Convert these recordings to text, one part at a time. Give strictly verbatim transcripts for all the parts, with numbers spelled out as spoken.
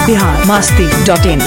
Bihar Masti dot in.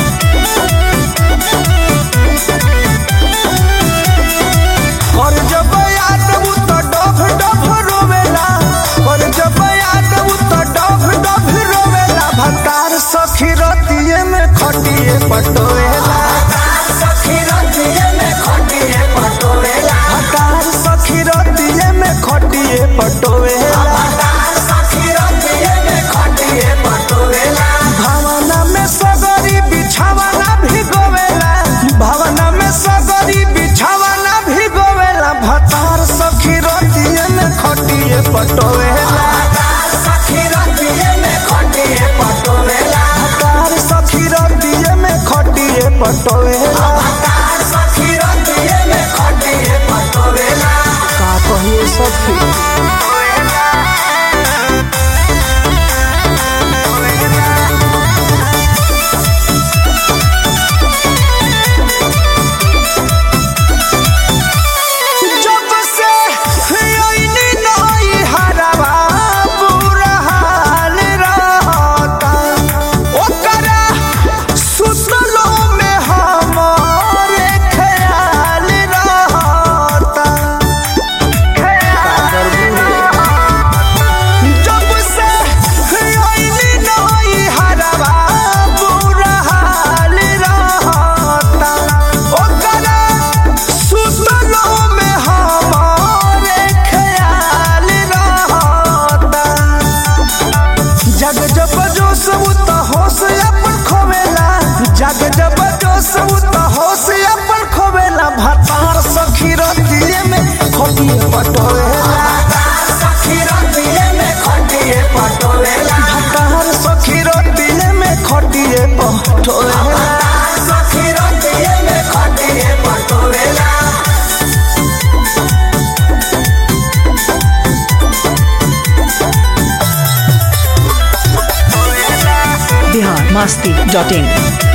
और जब याद आऊ तो डभ डभ रोवेला, और जब याद आऊ तो डभ डभ रोवेला। भतार सखी रतिये में खटिए पटोवेला, सखी रतिये में खटिए पटोवेला, भतार सखी रतिये में खटिए पटोवेला, सखी रतिये में खटिए पटोवेला। भावना में सगरी बिछावना भिगोवेला, भावना में सगरी बिछावना भिगोवेला। भतार सखी रतिये में खटिए पटोवेला, सखी रतिये में खटिए पटोवेला, भतार सखी रतिये में खटिए पटोवेला, भतार सखी रतिये में खटिए पटोवेला। का कहिए सखी जग जब जोश तो होश अपन खोवेला। भतार सखी रतिये में खटिए पटोवेला, सखी रतिये में खटिए पटोवेला, भतार सखी रतिये में खटिए पटोवेला, सखी रतिये में खटिए पटोवेला। बिहार मस्ती डॉट इन।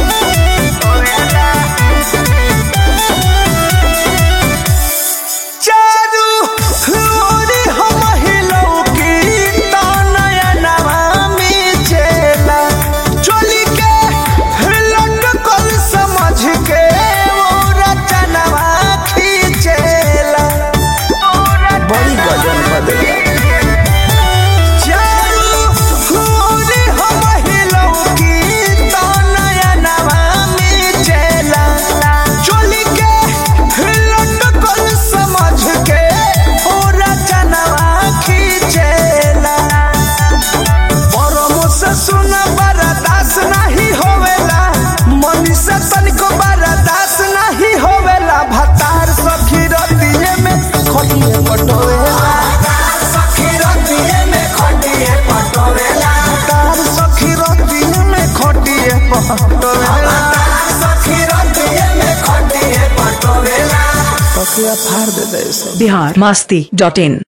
भतार सखी रतिये में खटिए पटोवेला, सखी रतिये में खटिए पटोवेला, भतार सखी रतिये में खटिए पटोवेला, सखी रतिये में खटिए पटोवेला। तकिया फाड़ दे दे। बिहार मस्ती डॉट इन।